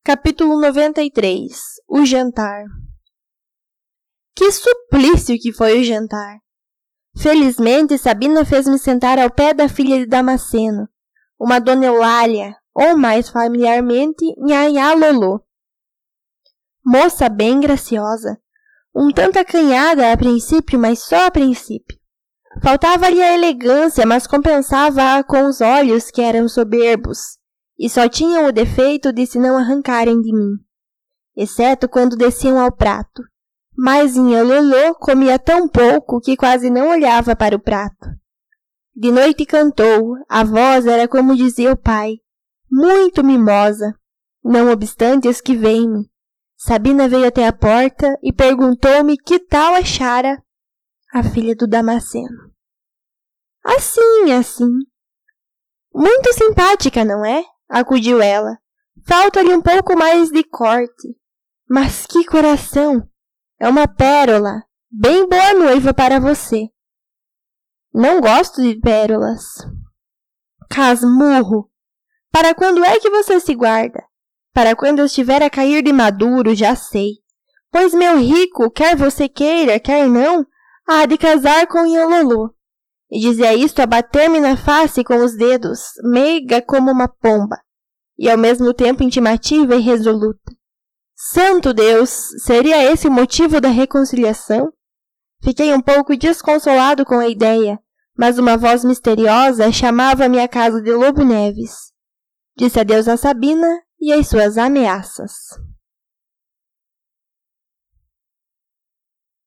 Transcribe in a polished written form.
Capítulo 93. O jantar. Que suplício que foi o jantar! Felizmente, Sabina fez-me sentar ao pé da filha de Damasceno, uma dona Eulália, ou mais familiarmente, Nhanhá Lolô. Moça bem graciosa, um tanto acanhada a princípio, mas só a princípio. Faltava-lhe a elegância, mas compensava-a com os olhos que eram soberbos, e só tinham o defeito de se não arrancarem de mim, exceto quando desciam ao prato. Mas Nhanhá Lolô comia tão pouco que quase não olhava para o prato. De noite cantou, a voz era como dizia o pai, muito mimosa. Não obstante, esquivei-me. Sabina veio até a porta e perguntou-me que tal achara a filha do Damasceno. Assim. Muito simpática, não é? Acudiu ela. Falta-lhe um pouco mais de corte. Mas que coração! É uma pérola. Bem boa noiva para você. Não gosto de pérolas. Casmurro! Para quando é que você se guarda? Para quando eu estiver a cair de maduro, já sei. Pois meu rico, quer você queira, quer não, há de casar com Nhanhá Lolô. E dizia isto a bater-me na face com os dedos, meiga como uma pomba, e ao mesmo tempo intimativa e resoluta. Santo Deus, seria esse o motivo da reconciliação? Fiquei um pouco desconsolado com a ideia, mas uma voz misteriosa chamava-me à casa de Lobo Neves. Disse adeus a Sabina e às suas ameaças.